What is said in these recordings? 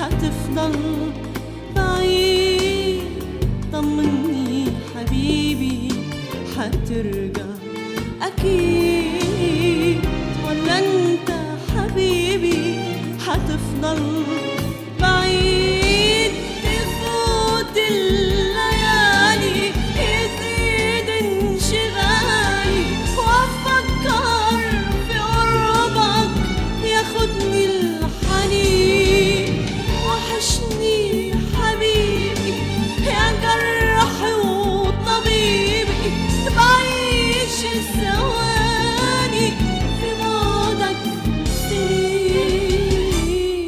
حتفضل بعيد. طمني حبيبي حترجع أكيد، ولا أنت حبيبي حتفضل بعيد؟ تفوت الليالي يزيد انشغالي، وأفكر في قربك ياخدني الحنين. وحشني حبيبي يا جرحي وطبيبي، بعيش الثواني في بعدك سنين،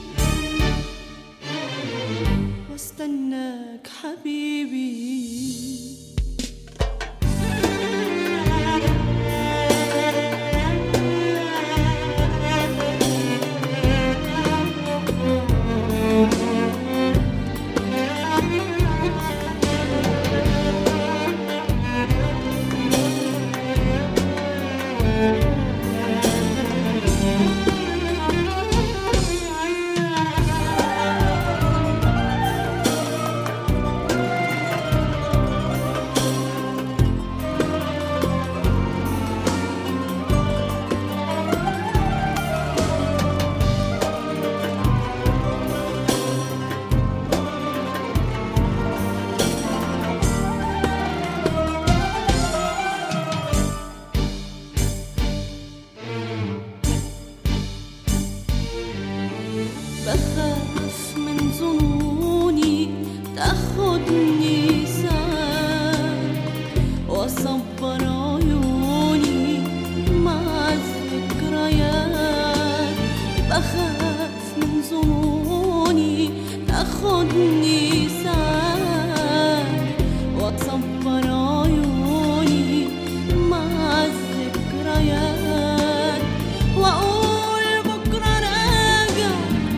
واستناك حبيبي. بخاف من ظنوني تاخدني ساعات، واصبر عيوني مع الذكريات. بخاف من ظنوني تاخدني ساعات، واصبر عيوني مع الذكريات. واقول بكره راجع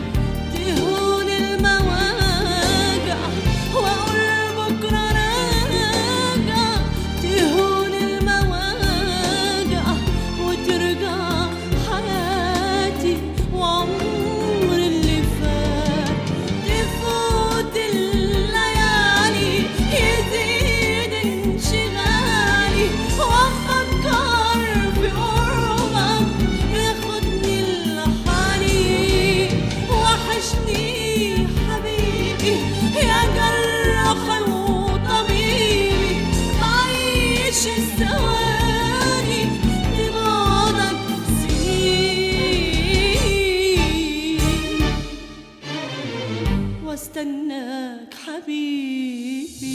تهون المواجع، واقول بكره راجع تهون المواجع، وترجع حياتي وعمر اللي فات. تفوت الليالي يزيد انشغالي، وافكر في قربك ياخدني الحنين. وحشني حبيبي يا جرحي وطبيبي، بعيش الثواني لبعدك سنين، واستناك حبيبي.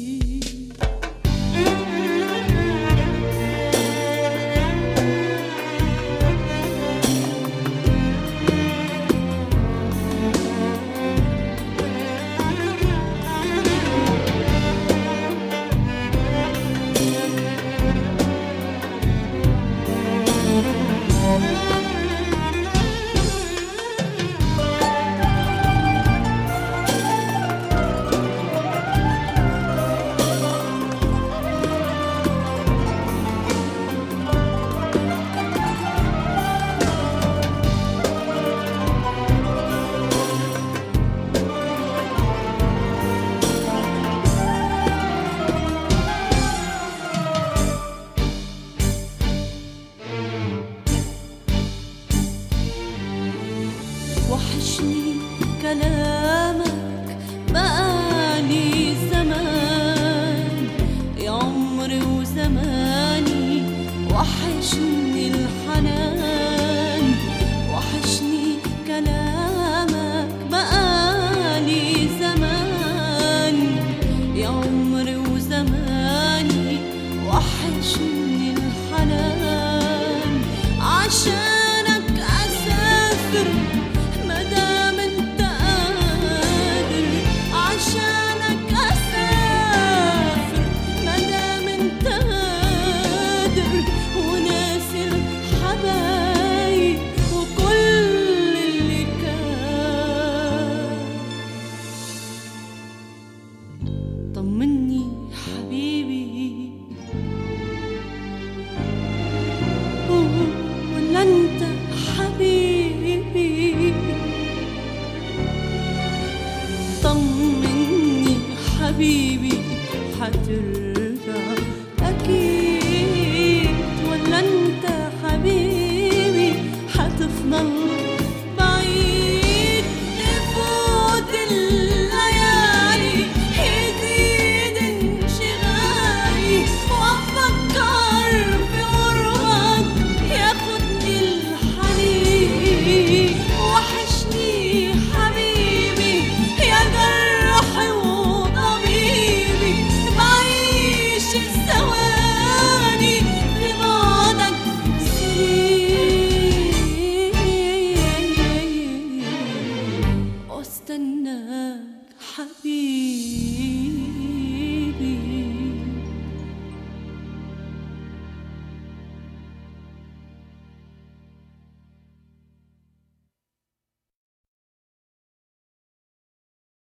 وحشني كلامك بقالي زمان، يا عمري وزماني وحشني الحنان. وحشني كلامك بقالي زمان، يا عمري وزماني وحشني الحنان. عشانك أسافر مدام انت قادر، عشانك أسافر مدام انت قادر، وناسي حبيبي حترجع